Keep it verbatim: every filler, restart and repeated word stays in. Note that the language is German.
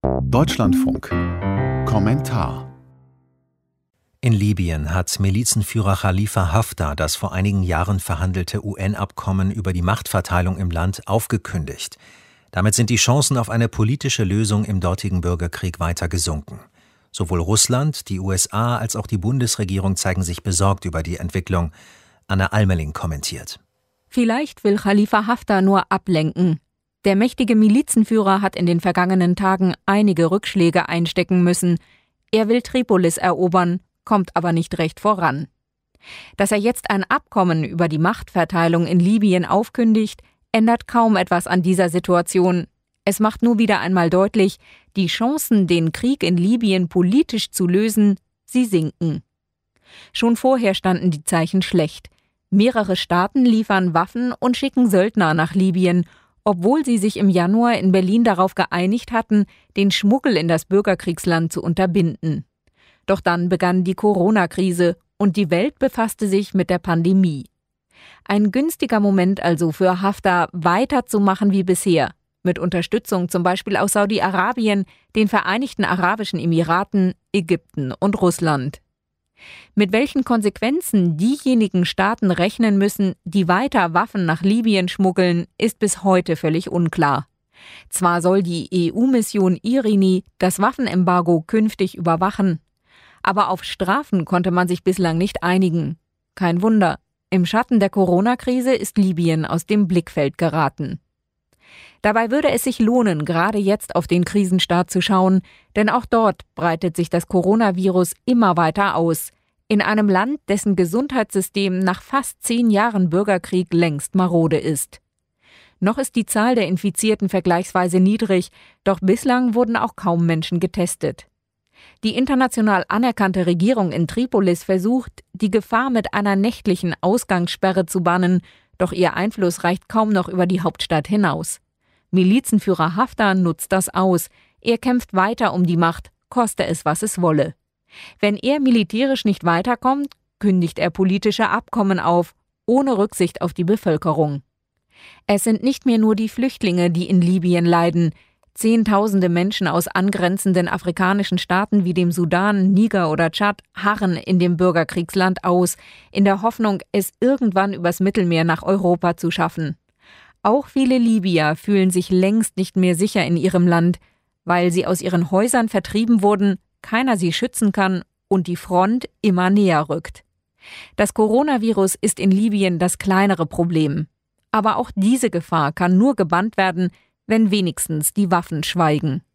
Deutschlandfunk. Kommentar. In Libyen hat Milizenführer Khalifa Haftar das vor einigen Jahren verhandelte U N-Abkommen über die Machtverteilung im Land aufgekündigt. Damit sind die Chancen auf eine politische Lösung im dortigen Bürgerkrieg weiter gesunken. Sowohl Russland, die U S A als auch die Bundesregierung zeigen sich besorgt über die Entwicklung. Anna Almeling kommentiert. Vielleicht will Khalifa Haftar nur ablenken. Der mächtige Milizenführer hat in den vergangenen Tagen einige Rückschläge einstecken müssen. Er will Tripolis erobern, kommt aber nicht recht voran. Dass er jetzt ein Abkommen über die Machtverteilung in Libyen aufkündigt, ändert kaum etwas an dieser Situation. Es macht nur wieder einmal deutlich, die Chancen, den Krieg in Libyen politisch zu lösen, sie sinken. Schon vorher standen die Zeichen schlecht. Mehrere Staaten liefern Waffen und schicken Söldner nach Libyen, obwohl sie sich im Januar in Berlin darauf geeinigt hatten, den Schmuggel in das Bürgerkriegsland zu unterbinden. Doch dann begann die Corona-Krise und die Welt befasste sich mit der Pandemie. Ein günstiger Moment also für Haftar, weiterzumachen wie bisher, mit Unterstützung zum Beispiel aus Saudi-Arabien, den Vereinigten Arabischen Emiraten, Ägypten und Russland. Mit welchen Konsequenzen diejenigen Staaten rechnen müssen, die weiter Waffen nach Libyen schmuggeln, ist bis heute völlig unklar. Zwar soll die E U-Mission Irini das Waffenembargo künftig überwachen, aber auf Strafen konnte man sich bislang nicht einigen. Kein Wunder, im Schatten der Corona-Krise ist Libyen aus dem Blickfeld geraten. Dabei würde es sich lohnen, gerade jetzt auf den Krisenstaat zu schauen, denn auch dort breitet sich das Coronavirus immer weiter aus. In einem Land, dessen Gesundheitssystem nach fast zehn Jahren Bürgerkrieg längst marode ist. Noch ist die Zahl der Infizierten vergleichsweise niedrig, doch bislang wurden auch kaum Menschen getestet. Die international anerkannte Regierung in Tripolis versucht, die Gefahr mit einer nächtlichen Ausgangssperre zu bannen, doch ihr Einfluss reicht kaum noch über die Hauptstadt hinaus. Milizenführer Haftar nutzt das aus. Er kämpft weiter um die Macht, koste es, was es wolle. Wenn er militärisch nicht weiterkommt, kündigt er politische Abkommen auf, ohne Rücksicht auf die Bevölkerung. Es sind nicht mehr nur die Flüchtlinge, die in Libyen leiden. Zehntausende Menschen aus angrenzenden afrikanischen Staaten wie dem Sudan, Niger oder Tschad harren in dem Bürgerkriegsland aus, in der Hoffnung, es irgendwann übers Mittelmeer nach Europa zu schaffen. Auch viele Libyer fühlen sich längst nicht mehr sicher in ihrem Land, weil sie aus ihren Häusern vertrieben wurden, keiner sie schützen kann und die Front immer näher rückt. Das Coronavirus ist in Libyen das kleinere Problem. Aber auch diese Gefahr kann nur gebannt werden, wenn wenigstens die Waffen schweigen.